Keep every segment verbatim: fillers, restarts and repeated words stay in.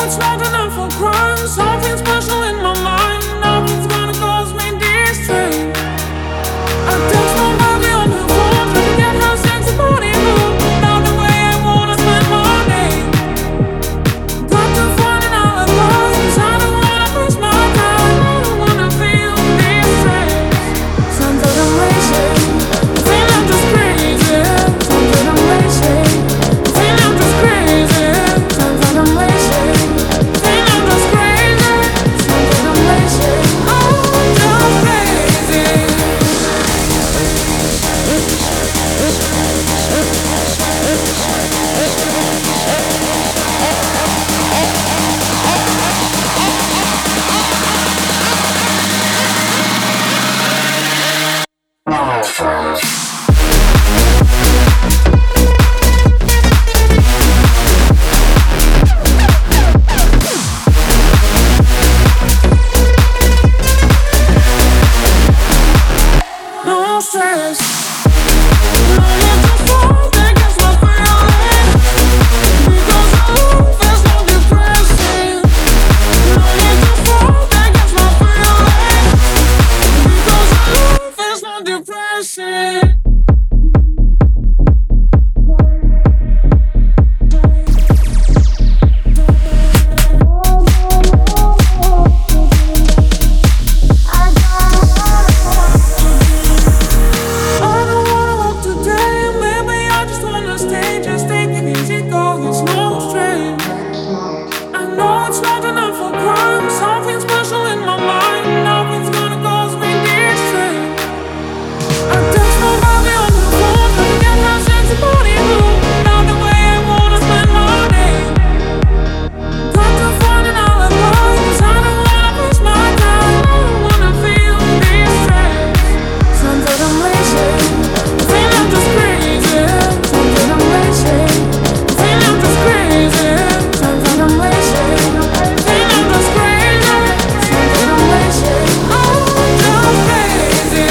it's not enough for crime. Something special in my mind. Nothing's gonna cause me distress. I text my baby on her phone, trying to get her sexy body moved. Not the way I wanna spend my day. Got to find an alibi, 'cause I don't wanna waste my time. I don't wanna feel distress. Sometimes I'm racing, I feel I'm just crazy. Sometimes I'm racing, I feel I'm just crazy. Sometimes I'm racing, I feel I'm just crazy. Sometimes I'm racing, oh, I'm just crazy. No stress. No need to fall against my feelings. Because I love is no depressing. No need to fall against my feelings. Because I love is no depressing. I don't wanna walk today, maybe I just wanna stay. Just take it easy, go, it's no stress. I know it's not enough for crime. Something special in my mind. Nothing's gonna cause me distress. I text my baby on her phone, trying to get her sexy body moved. Not the way I wanna spend my day. Got to find an alibi, 'cause I don't wanna waste my time. I don't wanna feel distress. Sometimes I'm racing, I feel I'm just crazy. Sometimes I'm racing, I feel I'm just crazy. Sometimes I'm racing, I feel I'm just crazy. Sometimes I'm racing, oh, I'm just crazy.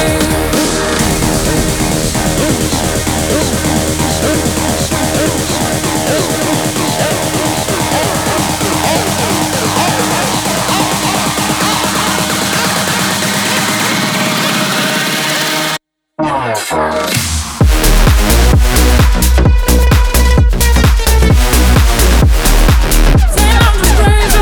Feel I'm just crazy.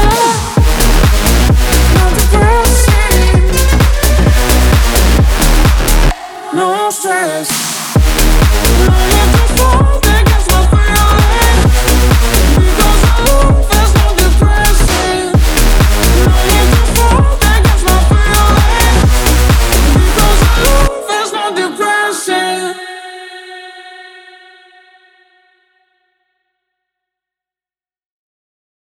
Not depressing. No stress. No